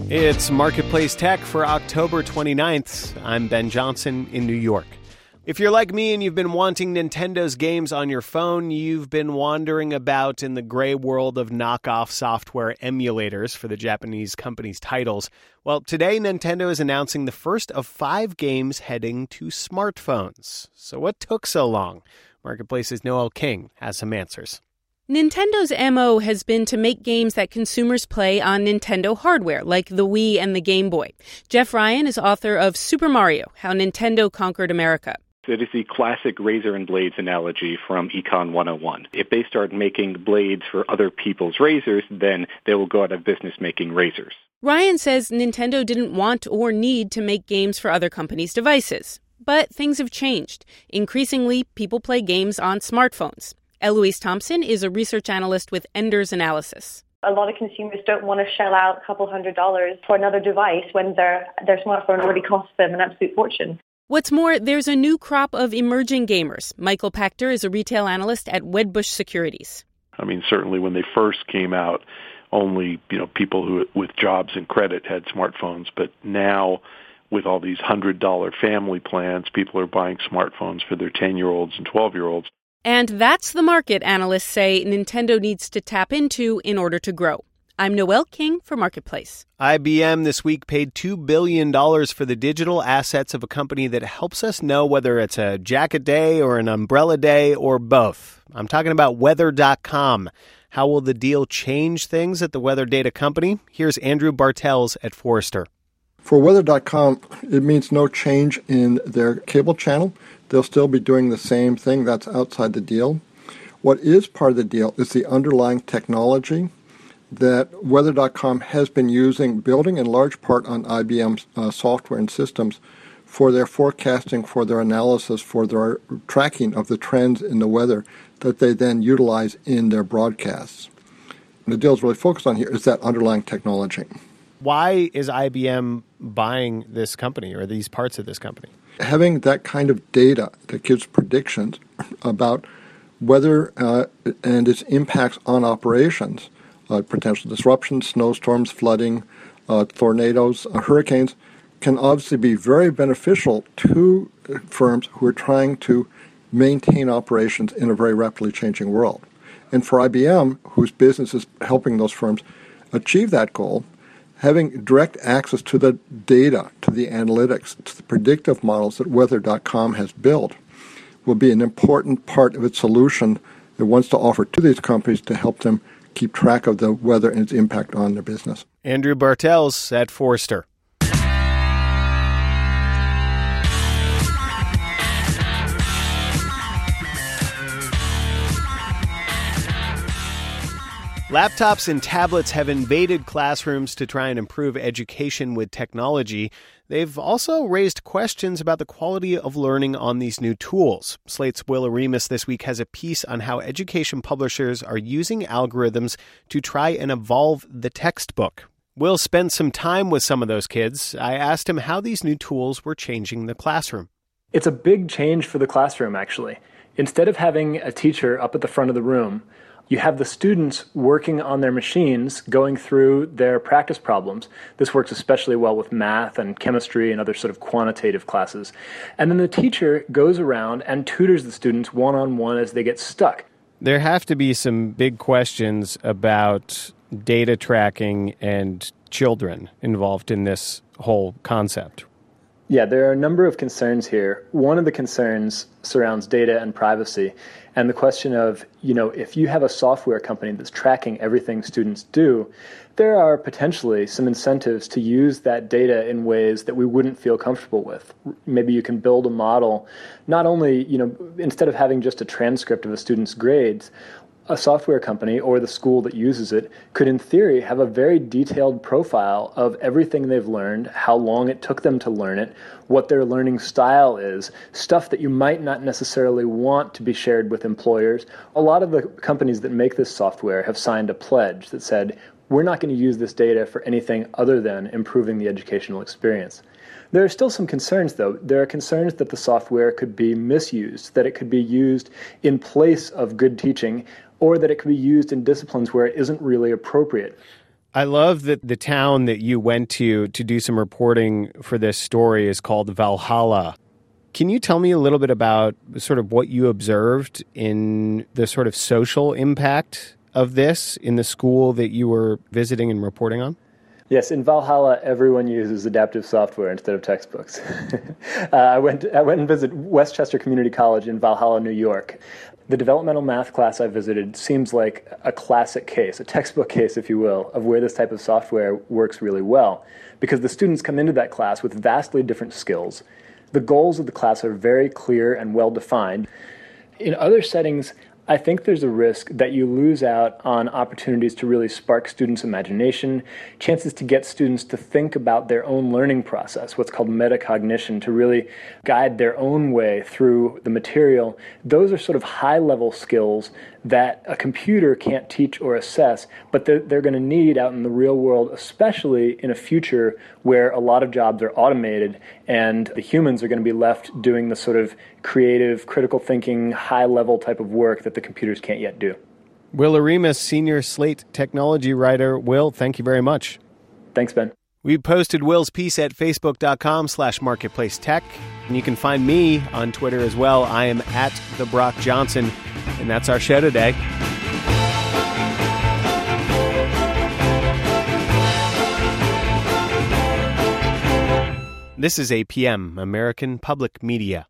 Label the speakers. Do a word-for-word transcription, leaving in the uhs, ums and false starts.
Speaker 1: It's Marketplace Tech for October twenty-ninth. I'm Ben Johnson in New York. If you're like me and you've been wanting Nintendo's games on your phone, you've been wandering about in the gray world of knockoff software emulators for the Japanese company's titles. Well, today Nintendo is announcing the first of five games heading to smartphones. So what took so long? Marketplace's Noel King has some answers.
Speaker 2: Nintendo's M O has been to make games that consumers play on Nintendo hardware, like the Wii and the Game Boy. Jeff Ryan is author of Super Mario, How Nintendo Conquered America.
Speaker 3: It is the classic razor and blades analogy from Econ one oh one. If they start making blades for other people's razors, then they will go out of business making razors.
Speaker 2: Ryan says Nintendo didn't want or need to make games for other companies' devices. But things have changed. Increasingly, people play games on smartphones. Eloise Thompson is a research analyst with Enders Analysis.
Speaker 4: A lot of consumers don't want to shell out a couple hundred dollars for another device when their their smartphone already costs them an absolute fortune.
Speaker 2: What's more, there's a new crop of emerging gamers. Michael Pachter is a retail analyst at Wedbush Securities.
Speaker 5: I mean, certainly when they first came out, only, you know, people who with jobs and credit had smartphones. But now, with all these one hundred dollars family plans, people are buying smartphones for their ten-year-olds and twelve-year-olds.
Speaker 2: And that's the market analysts say Nintendo needs to tap into in order to grow. I'm Noel King for Marketplace.
Speaker 1: I B M this week paid two billion dollars for the digital assets of a company that helps us know whether it's a jacket day or an umbrella day or both. I'm talking about weather dot com. How will the deal change things at the weather data company? Here's Andrew Bartels at Forrester.
Speaker 6: For weather dot com, it means no change in their cable channel. They'll still be doing the same thing. That's outside the deal. What is part of the deal is the underlying technology that weather dot com has been using, building in large part on I B M's uh, software and systems for their forecasting, for their analysis, for their tracking of the trends in the weather that they then utilize in their broadcasts. And the deal is really focused on here is that underlying technology.
Speaker 1: Why is I B M buying this company or these parts of this company?
Speaker 6: Having that kind of data that gives predictions about weather uh, and its impacts on operations, uh, potential disruptions, snowstorms, flooding, uh, tornadoes, uh, hurricanes, can obviously be very beneficial to firms who are trying to maintain operations in a very rapidly changing world. And for I B M, whose business is helping those firms achieve that goal, having direct access to the data, to the analytics, to the predictive models that weather dot com has built will be an important part of its solution it wants to offer to these companies to help them keep track of the weather and its impact on their business.
Speaker 1: Andrew Bartels at Forrester. Laptops and tablets have invaded classrooms to try and improve education with technology. They've also raised questions about the quality of learning on these new tools. Slate's Will Aremus this week has a piece on how education publishers are using algorithms to try and evolve the textbook. Will spent some time with some of those kids. I asked him how these new tools were changing the classroom.
Speaker 7: It's a big change for the classroom, actually. Instead of having a teacher up at the front of the room, you have the students working on their machines, going through their practice problems. This works especially well with math and chemistry and other sort of quantitative classes. And then the teacher goes around and tutors the students one-on-one as they get stuck.
Speaker 1: There have to be some big questions about data tracking and children involved in this whole concept.
Speaker 7: Yeah, there are a number of concerns here. One of the concerns surrounds data and privacy. And the question of, you know, if you have a software company that's tracking everything students do, there are potentially some incentives to use that data in ways that we wouldn't feel comfortable with. Maybe you can build a model, not only, you know, instead of having just a transcript of a student's grades, a software company or the school that uses it could, in theory, have a very detailed profile of everything they've learned, how long it took them to learn it, what their learning style is, stuff that you might not necessarily want to be shared with employers. A lot of the companies that make this software have signed a pledge that said, we're not going to use this data for anything other than improving the educational experience. There are still some concerns, though. There are concerns that the software could be misused, that it could be used in place of good teaching, or that it could be used in disciplines where it isn't really appropriate.
Speaker 1: I love that the town that you went to to do some reporting for this story is called Valhalla. Can you tell me a little bit about sort of what you observed in the sort of social impact of this in the school that you were visiting and reporting on?
Speaker 7: Yes, in Valhalla, everyone uses adaptive software instead of textbooks. uh, I went I went and visited Westchester Community College in Valhalla, New York. The developmental math class I visited seems like a classic case, a textbook case, if you will, of where this type of software works really well, because the students come into that class with vastly different skills. The goals of the class are very clear and well-defined. In other settings, I think there's a risk that you lose out on opportunities to really spark students' imagination, chances to get students to think about their own learning process, what's called metacognition, to really guide their own way through the material. Those are sort of high-level skills that a computer can't teach or assess, but they're, they're going to need out in the real world, especially in a future where a lot of jobs are automated and the humans are going to be left doing the sort of creative, critical thinking, high-level type of work that the computers can't yet do.
Speaker 1: Will Oremus, senior Slate technology writer. Will, thank you very much.
Speaker 7: Thanks, Ben.
Speaker 1: We posted Will's piece at facebook.com slash marketplace tech. And you can find me on Twitter as well. I am at the Brock Johnson. And that's our show today. This is A P M, American Public Media.